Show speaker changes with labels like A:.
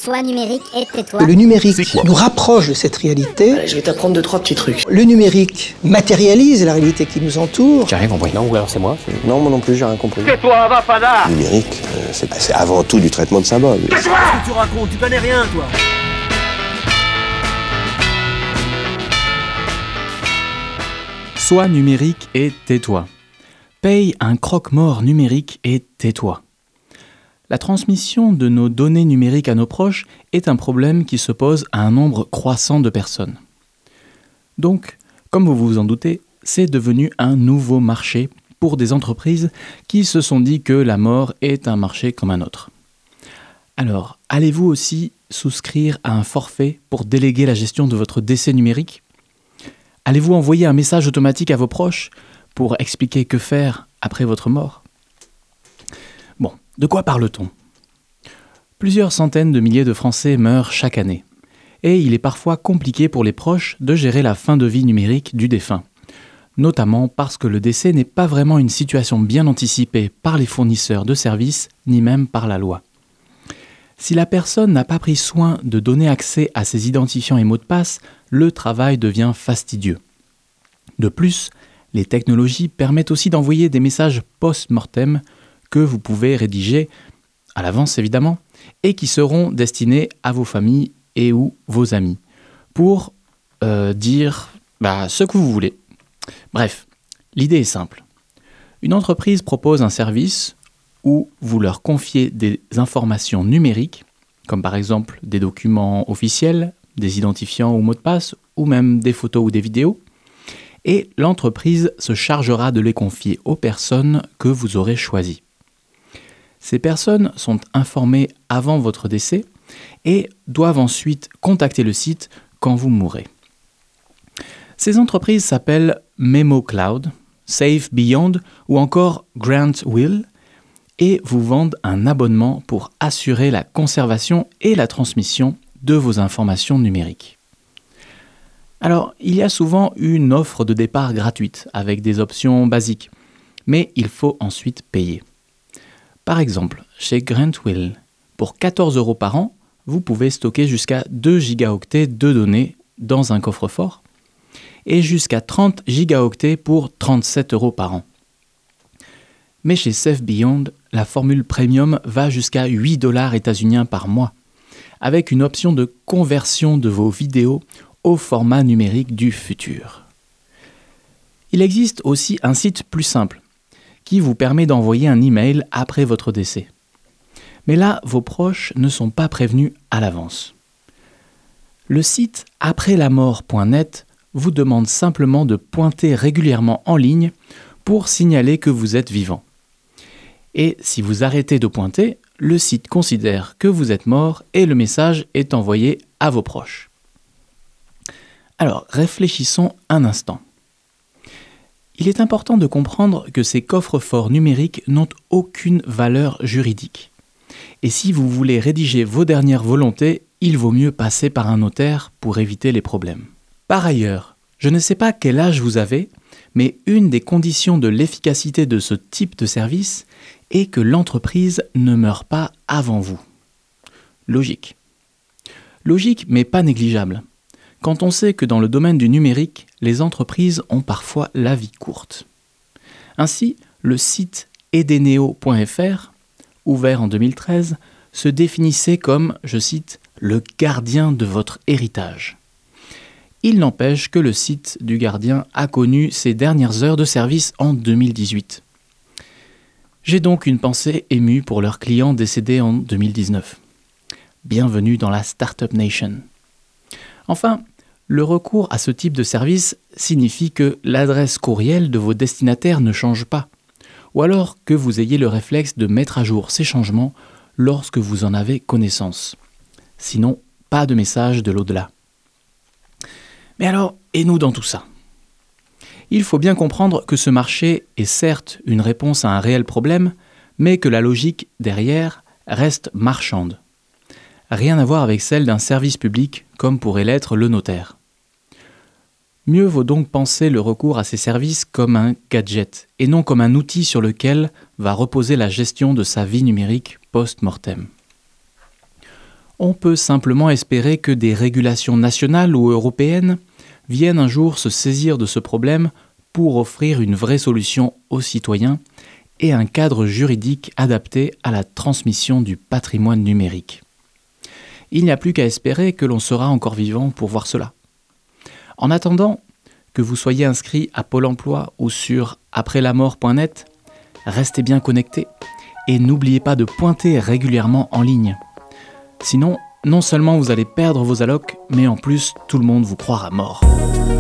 A: Sois numérique et tais-toi.
B: Le numérique nous rapproche de cette réalité.
C: Je vais t'apprendre 2-3 petits trucs.
B: Le numérique matérialise la réalité qui nous entoure.
D: J'ai rien compris. Non, ou alors c'est moi.
E: Non, moi non plus, j'ai rien compris.
F: Tais-toi, va, fada.
E: Le numérique, c'est avant tout du traitement de symboles.
F: Tais-toi. Qu'est-ce que tu racontes? Tu connais rien, toi.
G: Sois numérique et tais-toi. Paye un croque-mort numérique et tais-toi. La transmission de nos données numériques à nos proches est un problème qui se pose à un nombre croissant de personnes. Donc, comme vous vous en doutez, c'est devenu un nouveau marché pour des entreprises qui se sont dit que la mort est un marché comme un autre. Alors, allez-vous aussi souscrire à un forfait pour déléguer la gestion de votre décès numérique ? Allez-vous envoyer un message automatique à vos proches pour expliquer que faire après votre mort ? Bon, de quoi parle-t-on ? Plusieurs centaines de milliers de Français meurent chaque année. Et il est parfois compliqué pour les proches de gérer la fin de vie numérique du défunt. Notamment parce que le décès n'est pas vraiment une situation bien anticipée par les fournisseurs de services, ni même par la loi. Si la personne n'a pas pris soin de donner accès à ses identifiants et mots de passe, le travail devient fastidieux. De plus, les technologies permettent aussi d'envoyer des messages post-mortem que vous pouvez rédiger, à l'avance évidemment, et qui seront destinés à vos familles et ou vos amis, pour dire ce que vous voulez. Bref, l'idée est simple. Une entreprise propose un service où vous leur confiez des informations numériques, comme par exemple des documents officiels, des identifiants ou mots de passe, ou même des photos ou des vidéos, et l'entreprise se chargera de les confier aux personnes que vous aurez choisies. Ces personnes sont informées avant votre décès et doivent ensuite contacter le site quand vous mourrez. Ces entreprises s'appellent MemoCloud, SafeBeyond ou encore GrantWill et vous vendent un abonnement pour assurer la conservation et la transmission de vos informations numériques. Alors, il y a souvent une offre de départ gratuite avec des options basiques, mais il faut ensuite payer. Par exemple, chez GrantWill, pour 14 € par an, vous pouvez stocker jusqu'à 2 gigaoctets de données dans un coffre-fort et jusqu'à 30 gigaoctets pour 37 € par an. Mais chez SafeBeyond, la formule premium va jusqu'à 8 $ états-uniens par mois, avec une option de conversion de vos vidéos au format numérique du futur. Il existe aussi un site plus simple, qui vous permet d'envoyer un email après votre décès. Mais là, vos proches ne sont pas prévenus à l'avance. Le site aprèslamort.net vous demande simplement de pointer régulièrement en ligne pour signaler que vous êtes vivant. Et si vous arrêtez de pointer, le site considère que vous êtes mort et le message est envoyé à vos proches. Alors, réfléchissons un instant. Il est important de comprendre que ces coffres-forts numériques n'ont aucune valeur juridique. Et si vous voulez rédiger vos dernières volontés, il vaut mieux passer par un notaire pour éviter les problèmes. Par ailleurs, je ne sais pas quel âge vous avez, mais une des conditions de l'efficacité de ce type de service est que l'entreprise ne meure pas avant vous. Logique. Logique, mais pas négligeable. Quand on sait que dans le domaine du numérique, les entreprises ont parfois la vie courte. Ainsi, le site edeneo.fr, ouvert en 2013, se définissait comme, je cite, « le gardien de votre héritage ». Il n'empêche que le site du gardien a connu ses dernières heures de service en 2018. J'ai donc une pensée émue pour leurs clients décédés en 2019. Bienvenue dans la Startup Nation. Enfin, le recours à ce type de service signifie que l'adresse courriel de vos destinataires ne change pas, ou alors que vous ayez le réflexe de mettre à jour ces changements lorsque vous en avez connaissance. Sinon, pas de message de l'au-delà. Mais alors, et nous dans tout ça ? Il faut bien comprendre que ce marché est certes une réponse à un réel problème, mais que la logique derrière reste marchande. Rien à voir avec celle d'un service public comme pourrait l'être le notaire. Mieux vaut donc penser le recours à ces services comme un gadget et non comme un outil sur lequel va reposer la gestion de sa vie numérique post-mortem. On peut simplement espérer que des régulations nationales ou européennes viennent un jour se saisir de ce problème pour offrir une vraie solution aux citoyens et un cadre juridique adapté à la transmission du patrimoine numérique. Il n'y a plus qu'à espérer que l'on sera encore vivant pour voir cela. En attendant, que vous soyez inscrit à Pôle emploi ou sur aprèslamort.net, restez bien connectés et n'oubliez pas de pointer régulièrement en ligne. Sinon, non seulement vous allez perdre vos allocs, mais en plus tout le monde vous croira mort.